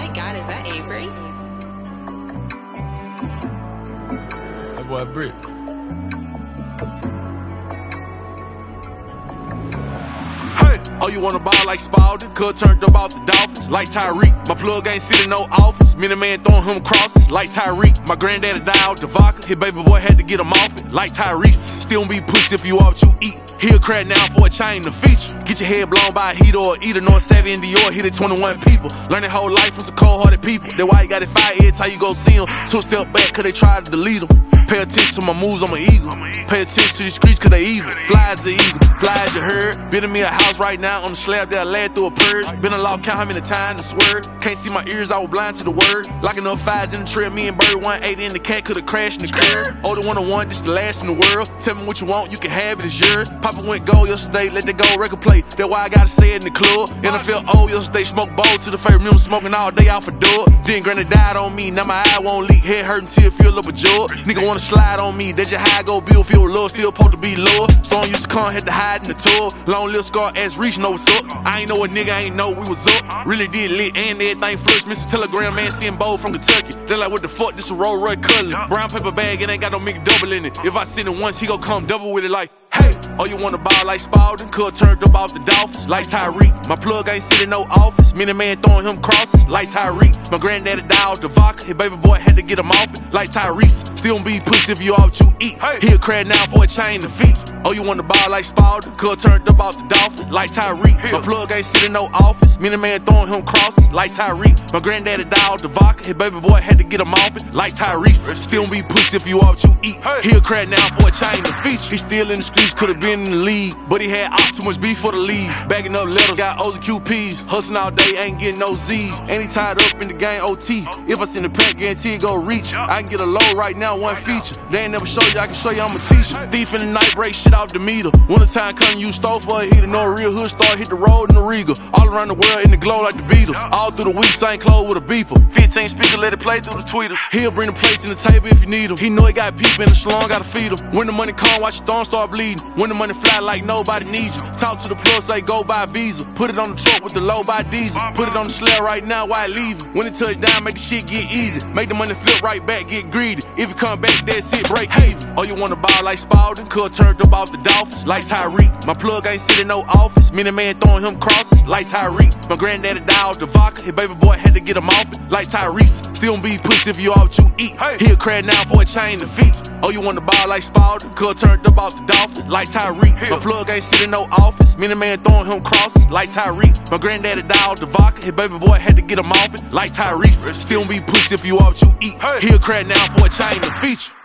God, is that Avery? That boy Brick. Oh, you wanna ball like Spalding? Cuz turned up off the Dolphins. Like Tyreek, my plug ain't sitting no office. Many man throwing him crosses. Like Tyreek, my granddaddy died out the vodka. His baby boy had to get him off it. Like Tyrese, still be pussy if you all what you eat. He a crack now for a chain to feature. Get your head blown by a heater or eater. North Savvy in Dior, hit it 21 people. Learn their whole life from some cold-hearted people. That's why you got it fired every time you go see them. 2 step back cause they try to delete them. Pay attention to my moves, I'm an eagle. Pay attention to these streets cause they evil. Fly as the eagle, fly as you heard. Building me a house right now on the slab that I led through a purge. Been a law count how many times to swerve. Can't see my ears, I was blind to the word. Locking up fives in the trail, me and Bird 180 in the cat could've crashed in the curb. Older 101, this the last in the world. Tell me what you want, you can have it, it's yours. Papa went gold yesterday, let that gold record play. That's why I gotta say it in the club. And I felt old yesterday, smoked bowls to the face. Remember smoking all day out for door. Then granny died on me, now my eye won't leak. Head hurting till it feel up a jaw. Nigga wanna slide on me, that's just how I go build. Feel love, still supposed to be low. Storm used to come, had to hide in the tub. Long little scar ass reach, know what's up. I ain't know a nigga, I ain't know we was up. Really did lit and everything flush. Mr. Telegram man seeing bold from Kentucky. They like, what the fuck, this a Roll Roy Cullen. Brown paper bag, it ain't got no McDouble in it. If I send it once, he gon' come double with it like, hey. Oh, you wanna ball like Spalding? Cuz turned up off the Dolphins. Like Tyreek, my plug ain't sitting no office. Many man throwing him crosses. Like Tyreek, my granddaddy died out the vodka. His baby boy had to get him off it. Like Tyrese, still be pussy if you all what you eat. He a crack now for a chain to feet. Oh, you wanna ball like Spalding? Cuz turned up off the Dolphins. Like Tyreek, my plug ain't sitting no office. Many man throwing him crosses. Like Tyreek, my granddaddy died out the vodka. His baby boy had to get him off it. Like Tyrese, still be pussy if you all what you eat. He a crack now for a chain to feet. He still in the streets, could've been in the league, but he had out too much beef for the league. Bagging up letters, got O's and QPs. Hustling all day, ain't getting no Z's. And he tied up in the game OT. If I send the pack, guarantee it go reach. I can get a low right now, one feature. They ain't never show you, I can show you I'm a teacher. Thief in the night, break shit off the meter. Winter time coming, you stole for a heater. No real hood star, hit the road in the Regal. All around the world in the glow like the Beatles. All through the week, same clothes with a beeper. 15 speaker, let it play through the tweeters. He'll bring the plates in the table if you need him. He know he got people in the salon, gotta feed him. When the money come, watch your thumb start bleeding. When the money fly like nobody needs you. Talk to the plug, say go buy Visa. Put it on the truck with the low buy diesel. Put it on the slab right now, why leave it? When it touch down, make the shit get easy. Make the money flip right back, get greedy. If it come back, that's it, break even. Oh, you wanna ball like Spalding? Cuz turned up off the Dolphins. Like Tyreek, my plug ain't sitting no office. Many man throwing him crosses. Like Tyreek, my granddaddy died out the vodka. His baby boy had to get him off it. Like Tyrese, still be pussy if you all what you eat. He a crack now for a chain to feet. Oh, you wanna ball like Spalding? Cuz turned up off the Dolphins. Like Tyreek, my plug ain't sitting no office. Many man throwing him crosses. Like Tyreek, my granddaddy died out the vodka. His baby boy had to get him off it. Like Tyrese, still be pussy if you all what you eat. He a crack now for a chain to feature.